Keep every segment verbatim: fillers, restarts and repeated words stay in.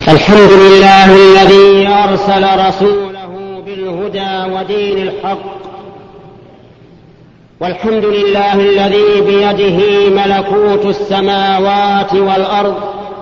الحمد لله الذي أرسل رسوله بالهدى ودين الحق، والحمد لله الذي بيده ملكوت السماوات والأرض،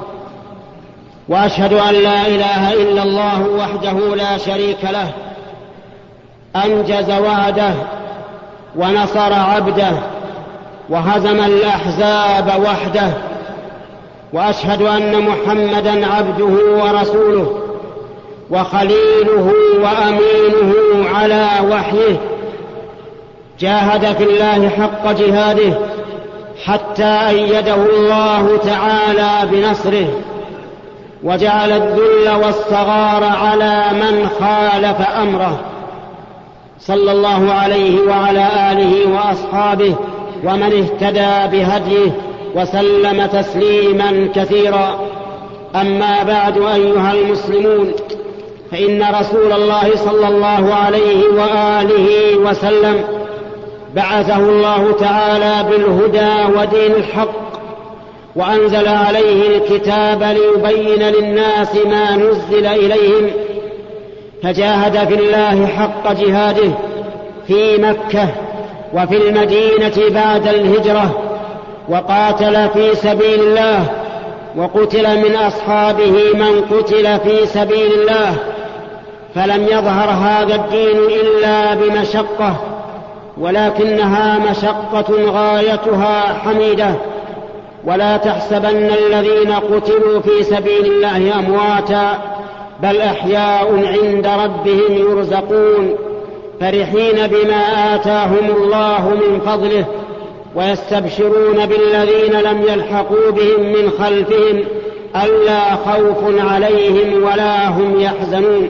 وأشهد أن لا إله إلا الله وحده لا شريك له، أنجز وعده ونصر عبده وهزم الأحزاب وحده، وأشهد أن محمدًا عبده ورسوله وخليله وأمينه على وحيه، جاهد في الله حق جهاده حتى أيده الله تعالى بنصره، وجعل الذل والصغار على من خالف أمره، صلى الله عليه وعلى آله وأصحابه ومن اهتدى بهديه وسلم تسليما كثيرا. أما بعد، أيها المسلمون، فإن رسول الله صلى الله عليه وآله وسلم بعثه الله تعالى بالهدى ودين الحق، وأنزل عليه الكتاب ليبين للناس ما نزل إليهم، فجاهد في الله حق جهاده في مكة وفي المدينة بعد الهجرة، وقاتل في سبيل الله، وقتل من أصحابه من قتل في سبيل الله، فلم يظهر هذا الدين إلا بمشقة، ولكنها مشقة غايتها حميدة. ولا تحسبن الذين قتلوا في سبيل الله أمواتا، بل أحياء عند ربهم يرزقون، فرحين بما آتاهم الله من فضله، ويستبشرون بالذين لم يلحقوا بهم من خلفهم ألا خوف عليهم ولا هم يحزنون،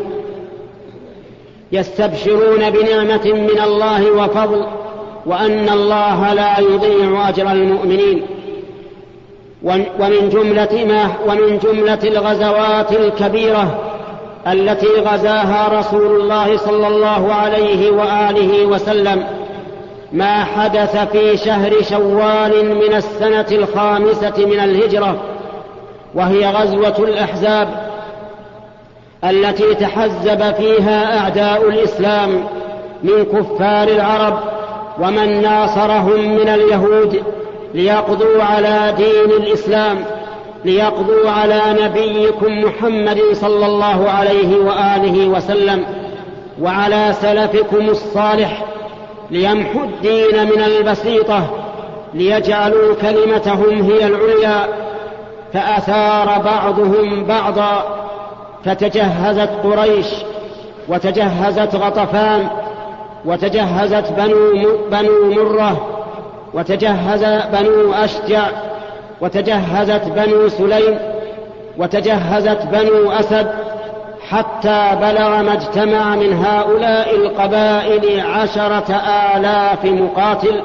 يستبشرون بنعمة من الله وفضل، وأن الله لا يضيع أجر المؤمنين. ومن جملة ما ومن جملة الغزوات الكبيرة التي غزاها رسول الله صلى الله عليه وآله وسلم ما حدث في شهر شوال من السنة الخامسة من الهجرة، وهي غزوة الأحزاب التي تحزب فيها أعداء الإسلام من كفار العرب ومن ناصرهم من اليهود، ليقضوا على دين الإسلام، ليقضوا على نبيكم محمد صلى الله عليه وآله وسلم وعلى سلفكم الصالح، ليمحوا الدين من البسيطة، ليجعلوا كلمتهم هي العليا. فأثار بعضهم بعضا، فتجهزت قريش، وتجهزت غطفان، وتجهزت بنو, بنو مرة، وتجهز بنو أشجع، وتجهزت بنو سليم، وتجهزت بنو أسد، حتى بلغ ما اجتمع من هؤلاء القبائل عشرة آلاف مقاتل.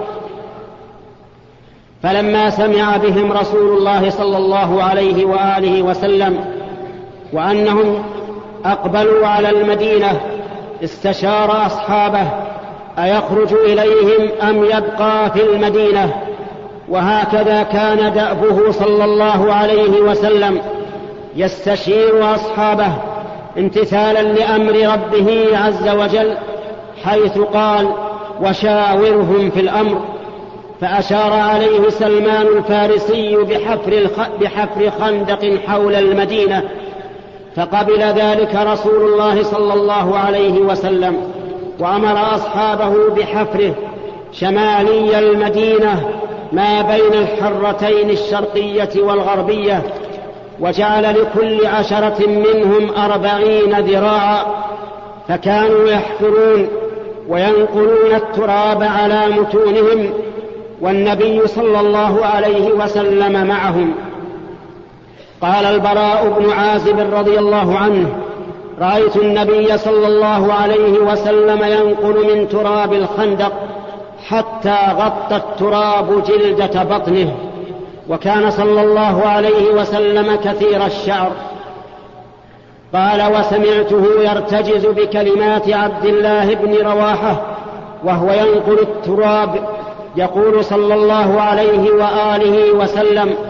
فلما سمع بهم رسول الله صلى الله عليه وآله وسلم وأنهم أقبلوا على المدينة، استشار أصحابه أيخرج إليهم أم يبقى في المدينة. وهكذا كان دأبه صلى الله عليه وسلم، يستشير أصحابه امتثالا لأمر ربه عز وجل، حيث قال: وشاورهم في الأمر. فأشار عليه سلمان الفارسي بحفر, بحفر خندق حول المدينة، فقبل ذلك رسول الله صلى الله عليه وسلم، وأمر أصحابه بحفره شمالي المدينة ما بين الحرتين الشرقية والغربية، وجعل لكل عشرة منهم أربعين ذراعا، فكانوا يحفرون وينقلون التراب على متونهم، والنبي صلى الله عليه وسلم معهم. قال البراء بن عازب رضي الله عنه: رأيت النبي صلى الله عليه وسلم ينقل من تراب الخندق حتى غطى التراب جلدة بطنه، وكان صلى الله عليه وسلم كثير الشعر. قال: وسمعته يرتجز بكلمات عبد الله بن رواحة وهو ينقل التراب، يقول صلى الله عليه وآله وسلم: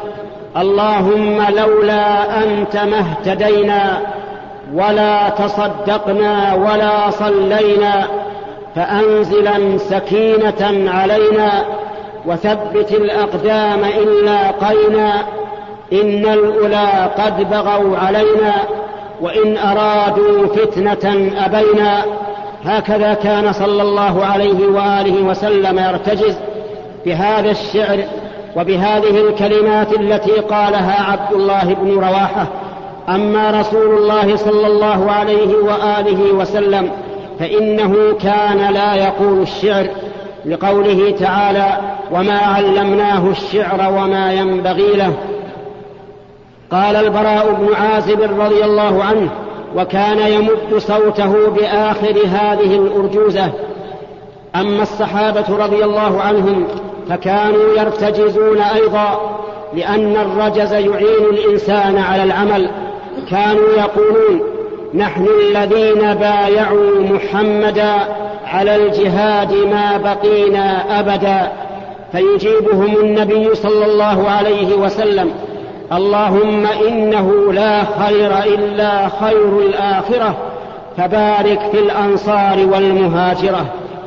اللهم لولا أنت ما اهتدينا ولا تصدقنا ولا صلينا، فأنزلا سكينة علينا وثبت الأقدام إن لاقينا، إن الأولى قد بغوا علينا وإن أرادوا فتنة أبينا. هكذا كان صلى الله عليه وآله وسلم يرتجز بهذا الشعر وبهذه الكلمات التي قالها عبد الله بن رواحة. أما رسول الله صلى الله عليه وآله وسلم فإنه كان لا يقول الشعر، لقوله تعالى: وما علمناه الشعر وما ينبغي له. قال البراء بن عازب رضي الله عنه: وكان يمد صوته بآخر هذه الأرجوزة. أما الصحابة رضي الله عنهم فكانوا يرتجزون أيضا، لأن الرجز يعين الإنسان على العمل. كانوا يقولون: نحن الذين بايعوا محمدا على الجهاد ما بقينا أبدا. فيجيبهم النبي صلى الله عليه وسلم: اللهم إنه لا خير إلا خير الآخرة، فبارك في الأنصار والمهاجرة.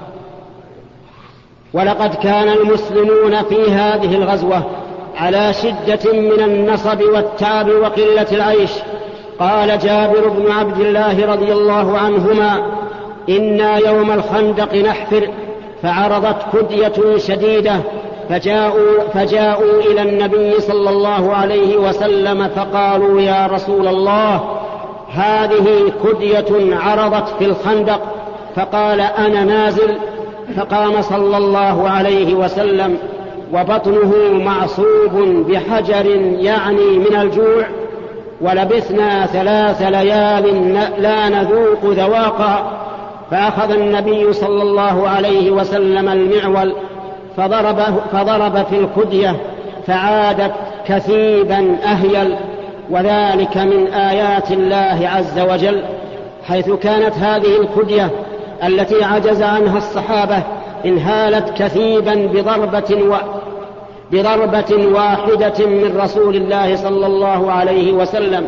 ولقد كان المسلمون في هذه الغزوة على شدة من النصب والتعب وقلة العيش. قال جابر بن عبد الله رضي الله عنهما: إنا يوم الخندق نحفر، فعرضت كدية شديدة، فجاءوا, فجاءوا إلى النبي صلى الله عليه وسلم فقالوا: يا رسول الله، هذه كدية عرضت في الخندق. فقال: أنا نازل. فقام صلى الله عليه وسلم وبطنه معصوب بحجر يعني من الجوع، ولبثنا ثلاث ليال لا نذوق ذواقا. فأخذ النبي صلى الله عليه وسلم المعول فضرب, فضرب في الكدية فعادت كثيبا أهيل، وذلك من آيات الله عز وجل، حيث كانت هذه الكدية التي عجز عنها الصحابة انهالت كثيبا بضربة, و... بضربة واحدة من رسول الله صلى الله عليه وسلم.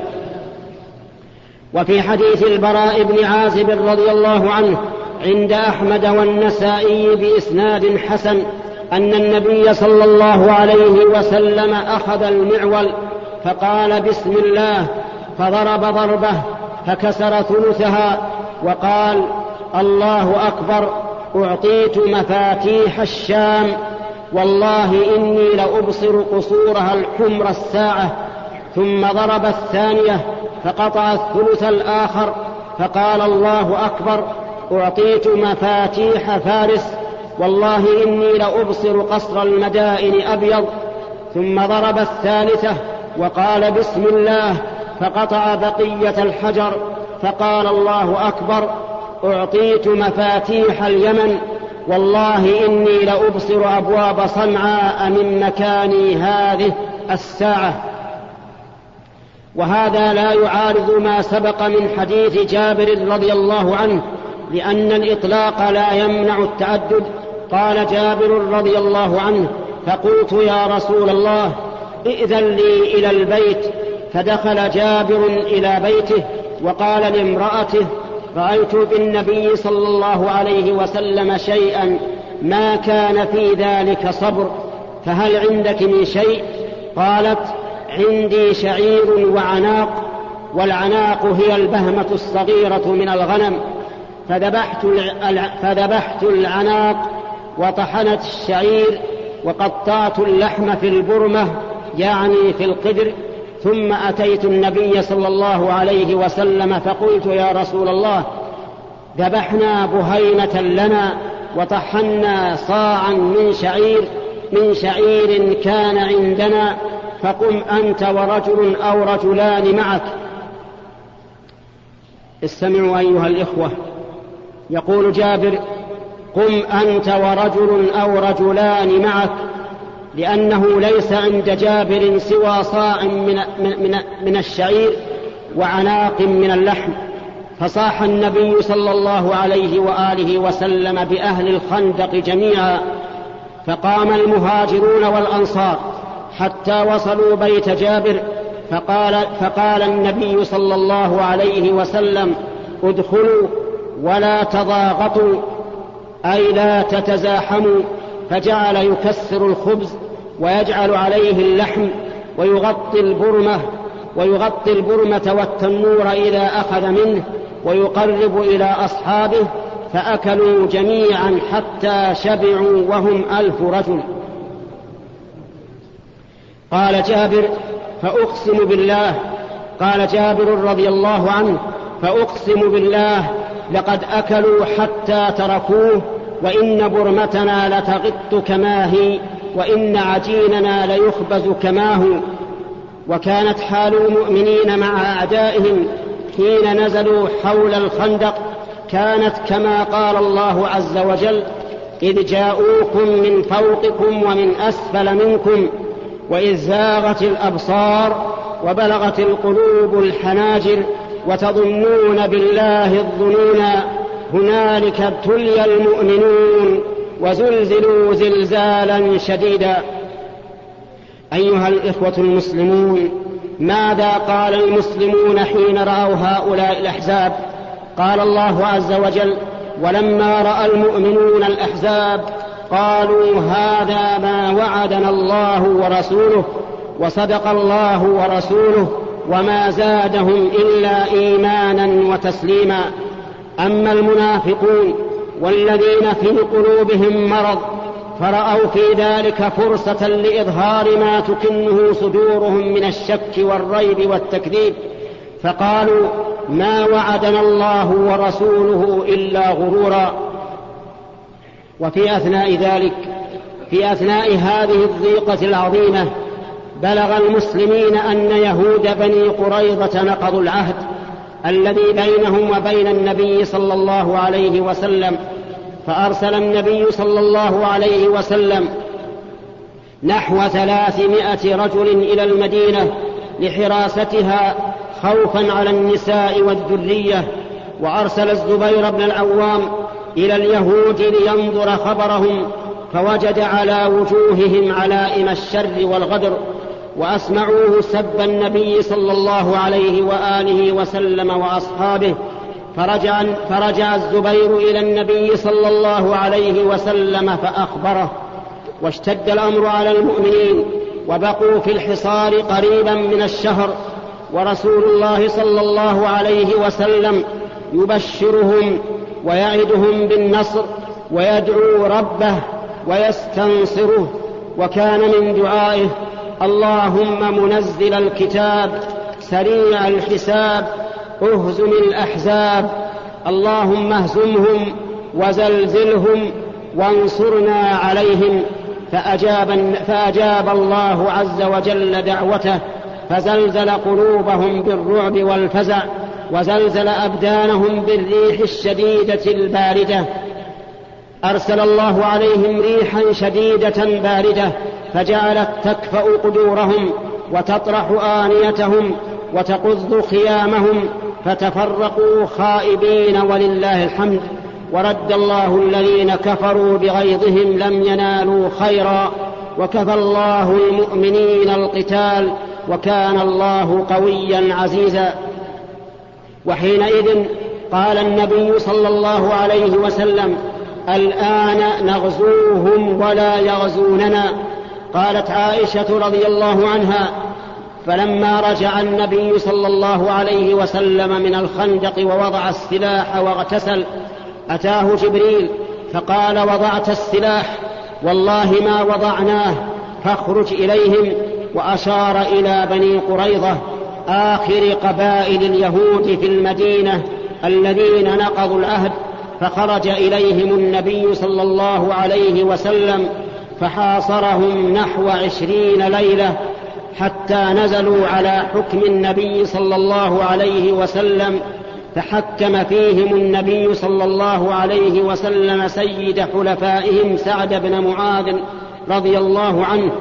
وفي حديث البراء بن عازب رضي الله عنه عند أحمد والنسائي بإسناد حسن أن النبي صلى الله عليه وسلم أخذ المعول فقال: بسم الله، فضرب ضربه فكسر ثلثها، وقال: الله أكبر، أعطيت مفاتيح الشام، والله إني لأبصر قصورها الحمر الساعة. ثم ضرب الثانية فقطع الثلث الآخر، فقال: الله أكبر، أعطيت مفاتيح فارس، والله إني لأبصر قصر المدائن أبيض. ثم ضرب الثالثة وقال: بسم الله، فقطع بقية الحجر، فقال: الله أكبر، أعطيت مفاتيح اليمن، والله إني لأبصر أبواب صنعاء من مكاني هذه الساعة. وهذا لا يعارض ما سبق من حديث جابر رضي الله عنه، لأن الإطلاق لا يمنع التعدد. قال جابر رضي الله عنه: فقلت: يا رسول الله، ائذن لي إلى البيت. فدخل جابر إلى بيته وقال لامرأته: رأيت بالنبي صلى الله عليه وسلم شيئا ما كان في ذلك صبر، فهل عندك من شيء؟ قالت: عندي شعير وعناق، والعناق هي البهمة الصغيرة من الغنم. فذبحت, فذبحت العناق وطحنت الشعير وقطعت اللحم في البرمة يعني في القدر، ثم أتيت النبي صلى الله عليه وسلم فقلت: يا رسول الله، ذبحنا بهيمة لنا وطحنا صاعا من شعير من شعير كان عندنا، فقم أنت ورجل أو رجلان معك. استمعوا أيها الإخوة، يقول جابر: قم أنت ورجل أو رجلان معك، لأنه ليس عند جابر سوى صاع من, من, من الشعير وعناق من اللحم. فصاح النبي صلى الله عليه وآله وسلم بأهل الخندق جميعا، فقام المهاجرون والأنصار حتى وصلوا بيت جابر، فقال, فقال النبي صلى الله عليه وسلم: ادخلوا ولا تضاغطوا، أي لا تتزاحموا. فجعل يكسر الخبز ويجعل عليه اللحم ويغطي البرمة ويغطي البرمة والتنور إذا أخذ منه ويقرب إلى أصحابه، فأكلوا جميعا حتى شبعوا وهم ألف رجل. قال جابر: فأقسم بالله قال جابر رضي الله عنه: فأقسم بالله لقد أكلوا حتى تركوه، وإن برمتنا لتغط كما هي، وإن عجيننا ليخبز كما هو. وكانت حال المؤمنين مع أعدائهم حين نزلوا حول الخندق كانت كما قال الله عز وجل: إذ جاءوكم من فوقكم ومن أسفل منكم وإذ زاغت الأبصار وبلغت القلوب الحناجر وتظنون بالله الظنونا، هنالك ابتلي المؤمنون وزلزلوا زلزالا شديدا. أيها الإخوة المسلمون، ماذا قال المسلمون حين رأوا هؤلاء الأحزاب؟ قال الله عز وجل: ولما رأى المؤمنون الأحزاب قالوا هذا ما وعدنا الله ورسوله وصدق الله ورسوله وما زادهم إلا إيمانا وتسليما. أما المنافقون والذين في قلوبهم مرض فرأوا في ذلك فرصة لإظهار ما تكنه صدورهم من الشك والريب والتكذيب، فقالوا ما وعدنا الله ورسوله إلا غرورا. وفي أثناء ذلك في أثناء هذه الضيقة العظيمة بلغ المسلمين أن يهود بني قريظة نقضوا العهد الذي بينهم وبين النبي صلى الله عليه وسلم، فأرسل النبي صلى الله عليه وسلم نحو ثلاثمائة رجل إلى المدينة لحراستها خوفا على النساء والذرية، وأرسل الزبير بن العوام إلى اليهود لينظر خبرهم، فوجد على وجوههم علائم الشر والغدر، وأسمعوه سب النبي صلى الله عليه وآله وسلم وأصحابه. فرجع, فرجع الزبير إلى النبي صلى الله عليه وسلم فأخبره، واشتد الأمر على المؤمنين وبقوا في الحصار قريبا من الشهر، ورسول الله صلى الله عليه وسلم يبشرهم ويعدهم بالنصر ويدعو ربه ويستنصره، وكان من دعائه: اللهم منزل الكتاب سريع الحساب اهزم الأحزاب، اللهم اهزمهم وزلزلهم وانصرنا عليهم. فأجاب, فأجاب الله عز وجل دعوته، فزلزل قلوبهم بالرعب والفزع، وزلزل أبدانهم بالريح الشديدة الباردة. أرسل الله عليهم ريحا شديدة باردة فجعلت تكفأ قدورهم وتطرح آنيتهم وتقض خيامهم، فتفرقوا خائبين ولله الحمد. ورد الله الذين كفروا بغيظهم لم ينالوا خيرا، وكفى الله المؤمنين القتال، وكان الله قويا عزيزا. وحينئذ قال النبي صلى الله عليه وسلم: الآن نغزوهم ولا يغزوننا. قالت عائشة رضي الله عنها: فلما رجع النبي صلى الله عليه وسلم من الخندق ووضع السلاح واغتسل أتاه جبريل فقال: وضعت السلاح؟ والله ما وضعناه، فاخرج إليهم. وأشار إلى بني قريظة آخر قبائل اليهود في المدينة الذين نقضوا العهد، فخرج إليهم النبي صلى الله عليه وسلم فحاصرهم نحو عشرين ليلة حتى نزلوا على حكم النبي صلى الله عليه وسلم، فحكم فيهم النبي صلى الله عليه وسلم سيد حلفائهم سعد بن معاذ رضي الله عنه.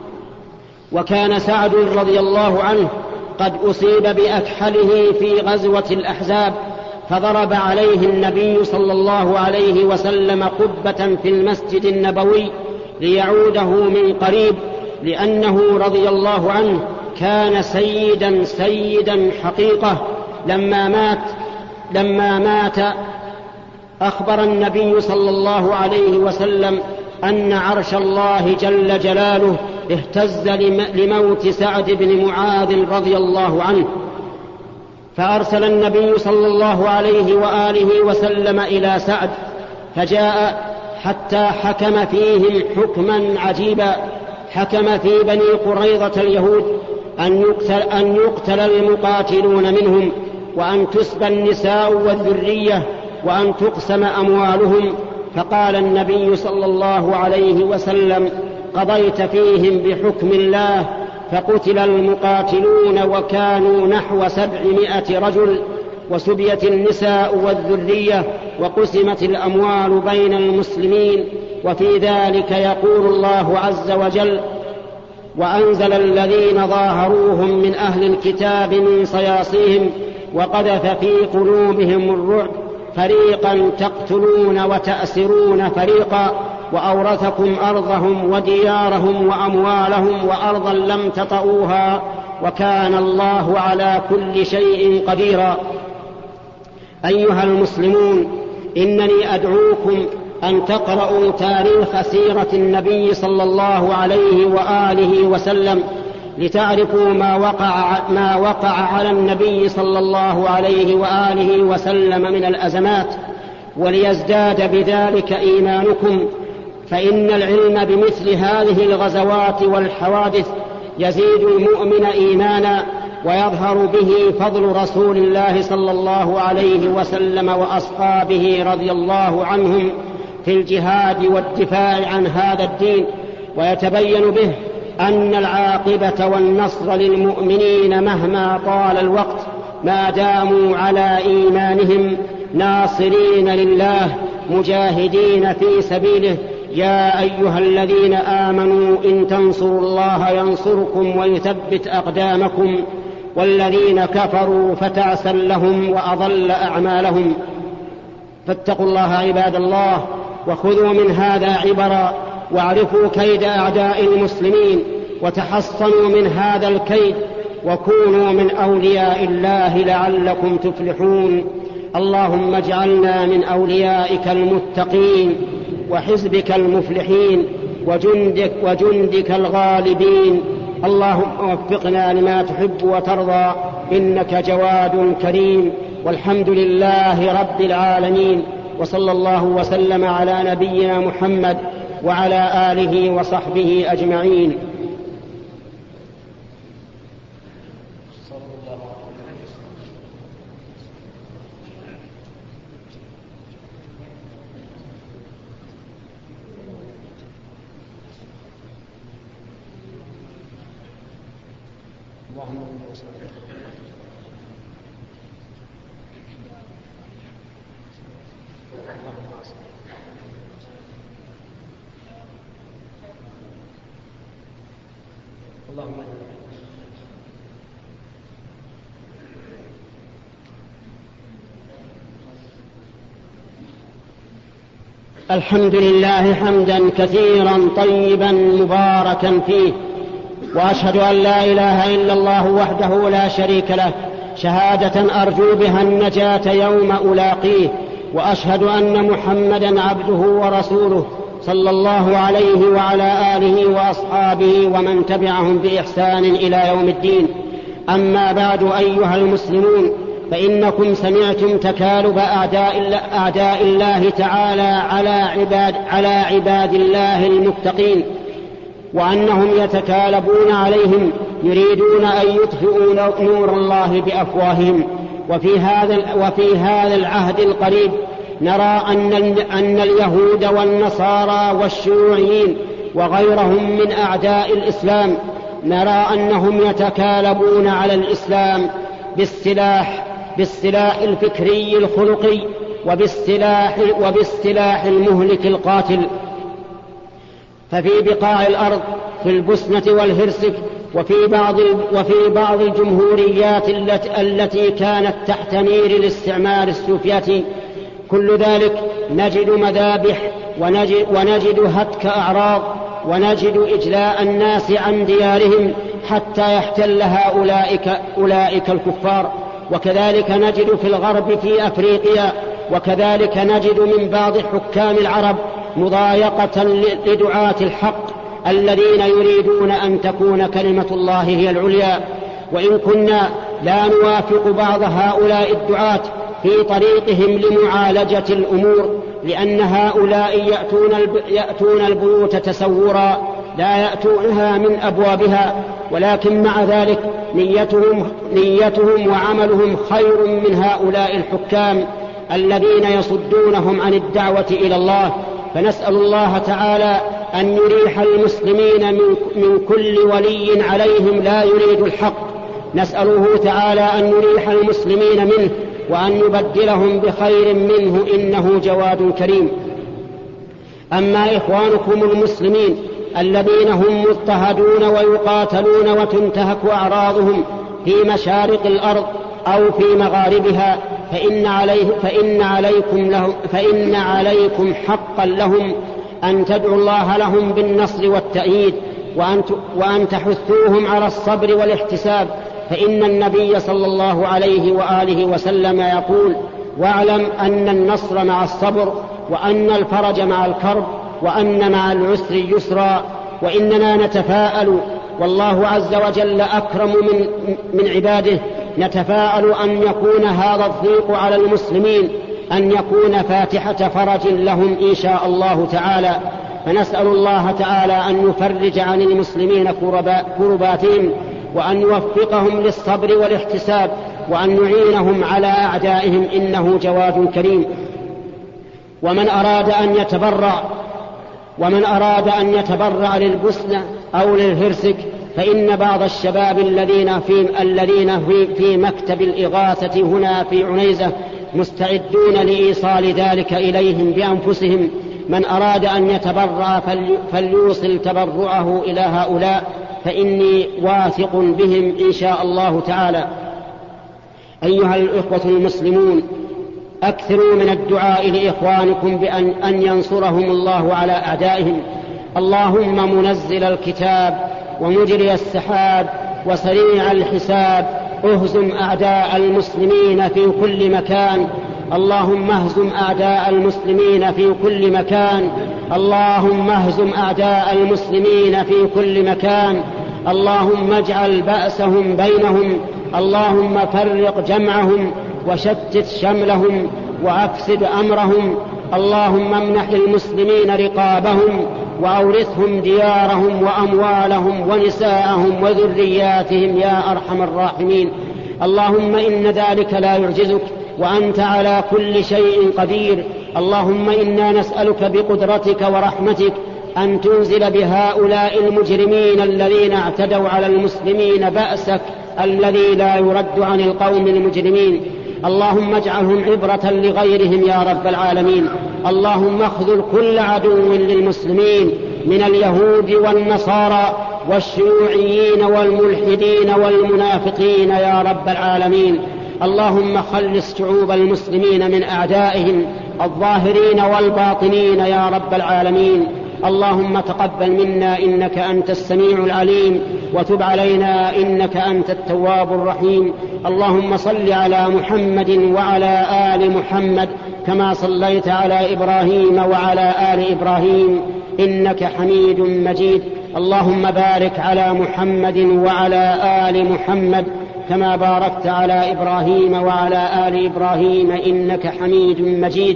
وكان سعد رضي الله عنه قد أصيب بأكحله في غزوة الأحزاب، فضرب عليه النبي صلى الله عليه وسلم قبة في المسجد النبوي ليعوده من قريب، لأنه رضي الله عنه كان سيدا سيدا حقيقة. لما مات لما مات أخبر النبي صلى الله عليه وسلم أن عرش الله جل جلاله اهتز لموت سعد بن معاذ رضي الله عنه، فأرسل النبي صلى الله عليه وآله وسلم إلى سعد فجاء حتى حكم فيهم حكما عجيبا. حكم في بني قريظة اليهود أن يقتل, أن يقتل المقاتلون منهم، وأن تسبى النساء والذرية، وأن تقسم أموالهم. فقال النبي صلى الله عليه وسلم: قضيت فيهم بحكم الله، فقتل المقاتلون وكانوا نحو سبعمائة رجل، وسبيت النساء والذرية، وقسمت الأموال بين المسلمين. وفي ذلك يقول الله عز وجل: وأنزل الذين ظاهروهم من أهل الكتاب من صياصيهم وقذف في قلوبهم الرعب فريقا تقتلون وتأسرون فريقا، وأورثكم أرضهم وديارهم وأموالهم وأرضا لم تطئوها، وكان الله على كل شيء قديرا. أيها المسلمون، إنني أدعوكم أن تقرأوا تاريخ سيرة النبي صلى الله عليه وآله وسلم لتعرفوا ما وقع, ما وقع على النبي صلى الله عليه وآله وسلم من الأزمات، وليزداد بذلك إيمانكم، فإن العلم بمثل هذه الغزوات والحوادث يزيد المؤمن إيمانا، ويظهر به فضل رسول الله صلى الله عليه وسلم وأصحابه رضي الله عنهم في الجهاد والدفاع عن هذا الدين، ويتبين به أن العاقبة والنصر للمؤمنين مهما طال الوقت ما داموا على إيمانهم ناصرين لله مجاهدين في سبيله. يا أيها الذين آمنوا إن تنصروا الله ينصركم ويثبت أقدامكم، والذين كفروا فتعسا لهم وأضل أعمالهم. فاتقوا الله عباد الله، وخذوا من هذا عبرا، واعرفوا كيد أعداء المسلمين، وتحصنوا من هذا الكيد، وكونوا من أولياء الله لعلكم تفلحون. اللهم اجعلنا من أوليائك المتقين وحزبك المفلحين وجندك, وجندك الغالبين. اللهم وفقنا لما تحب وترضى، إنك جواد كريم. والحمد لله رب العالمين، وصلى الله وسلم على نبينا محمد وعلى آله وصحبه أجمعين. الحمد لله حمدا كثيرا طيبا مباركا فيه، وأشهد أن لا إله إلا الله وحده لا شريك له شهادة أرجو بها النجاة يوم ألاقيه، وأشهد أن محمدا عبده ورسوله صلى الله عليه وعلى آله وأصحابه ومن تبعهم بإحسان إلى يوم الدين. أما بعد، أيها المسلمون، فإنكم سمعتم تكالب أعداء, أعداء الله تعالى على عباد, على عباد الله المتقين، وأنهم يتكالبون عليهم يريدون أن يطفئوا نور الله بأفواههم. وفي هذا, وفي هذا العهد القريب نرى أن, أن اليهود والنصارى والشيوعيين وغيرهم من أعداء الإسلام نرى أنهم يتكالبون على الإسلام بالسلاح بالسلاح الفكري الخلقي وبالسلاح, وبالسلاح المهلك القاتل. ففي بقاع الأرض في البوسنة والهرسك وفي بعض, وفي بعض الجمهوريات التي كانت تحت نير الاستعمار السوفيتي كل ذلك نجد مذابح ونجد, ونجد هتك أعراض ونجد إجلاء الناس عن ديارهم حتى يحتل هؤلاء أولئك الكفار. وكذلك نجد في الغرب في أفريقيا، وكذلك نجد من بعض حكام العرب مضايقة لدعاة الحق الذين يريدون أن تكون كلمة الله هي العليا. وإن كنا لا نوافق بعض هؤلاء الدعاة في طريقهم لمعالجة الأمور، لأن هؤلاء يأتون, يأتون البيوت تسورا لا يأتونها من أبوابها، ولكن مع ذلك نيتهم, نيتهم وعملهم خير من هؤلاء الحكام الذين يصدونهم عن الدعوة إلى الله. فنسأل الله تعالى أن يريح المسلمين من, من كل ولي عليهم لا يريد الحق، نسأله تعالى أن يريح المسلمين منه وأن يبدلهم بخير منه إنه جواد كريم. أما إخوانكم المسلمين الذين هم مضطهدون ويقاتلون وتنتهك أعراضهم في مشارق الأرض أو في مغاربها، فإن, عليه فإن, عليكم, له فإن عليكم حقا لهم أن تدعوا الله لهم بالنصر والتأييد، وأن, وأن تحثوهم على الصبر والاحتساب، فإن النبي صلى الله عليه وآله وسلم يقول: واعلم أن النصر مع الصبر، وأن الفرج مع الكرب، وأن مع العسر يسرا. وإننا نتفاءل، والله عز وجل أكرم من, من عباده، نتفاءل أن يكون هذا الضيق على المسلمين أن يكون فاتحة فرج لهم إن شاء الله تعالى. فنسأل الله تعالى أن يفرج عن المسلمين كرباتهم، وأن يوفقهم للصبر والاحتساب، وأن يعينهم على أعدائهم إنه جواد كريم. ومن أراد أن يتبرع ومن أراد أن يتبرع للبوسنة أو للهرسك، فإن بعض الشباب الذين في الذين في, في مكتب الإغاثة هنا في عنيزة مستعدون لإيصال ذلك إليهم بأنفسهم. من أراد أن يتبرع فليوصل تبرعه إلى هؤلاء، فإني واثق بهم إن شاء الله تعالى. أيها الإخوة المسلمون، أكثروا من الدعاء لإخوانكم بأن أن ينصرهم الله على أعدائهم. اللهم منزل الكتاب ومجري السحاب وسريع الحساب، اهزم أعداء المسلمين في كل مكان. اللهم اهزم أعداء المسلمين في كل مكان. اللهم اهزم أعداء المسلمين في كل مكان. اللهم اجعل بأسهم بينهم. اللهم فرق جمعهم وشتت شملهم وأفسد أمرهم. اللهم امنح المسلمين رقابهم وأورثهم ديارهم وأموالهم ونساءهم وذرياتهم يا أرحم الراحمين. اللهم إن ذلك لا يعجزك، وأنت على كل شيء قدير. اللهم إنا نسألك بقدرتك ورحمتك أن تنزل بهؤلاء المجرمين الذين اعتدوا على المسلمين بأسك الذي لا يرد عن القوم المجرمين. اللهم اجعلهم عبرة لغيرهم يا رب العالمين. اللهم اخذل كل عدو للمسلمين من اليهود والنصارى والشيوعيين والملحدين والمنافقين يا رب العالمين. اللهم خلص شعوب المسلمين من أعدائهم الظاهرين والباطنين يا رب العالمين. اللهم تقبل منا إنك أنت السميع العليم، وتب علينا إنك أنت التواب الرحيم. اللهم صل على محمد وعلى آل محمد كما صليت على إبراهيم وعلى آل إبراهيم إنك حميد مجيد. اللهم بارك على محمد وعلى آل محمد كما باركت على إبراهيم وعلى آل إبراهيم إنك حميد مجيد.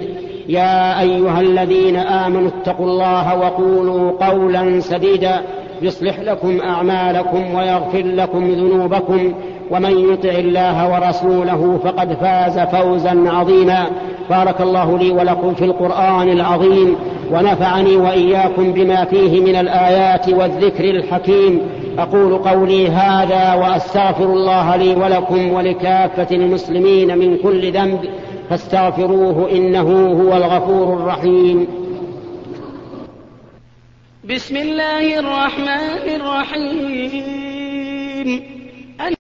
يا أيها الذين آمنوا اتقوا الله وقولوا قولا سديدا يصلح لكم أعمالكم ويغفر لكم ذنوبكم، ومن يطع الله ورسوله فقد فاز فوزا عظيما. بارك الله لي ولكم في القرآن العظيم، ونفعني وإياكم بما فيه من الآيات والذكر الحكيم. أقول قولي هذا وأستغفر الله لي ولكم ولكافة المسلمين من كل ذنب، فاستغفروه إنه هو الغفور الرحيم. بسم الله الرحمن الرحيم.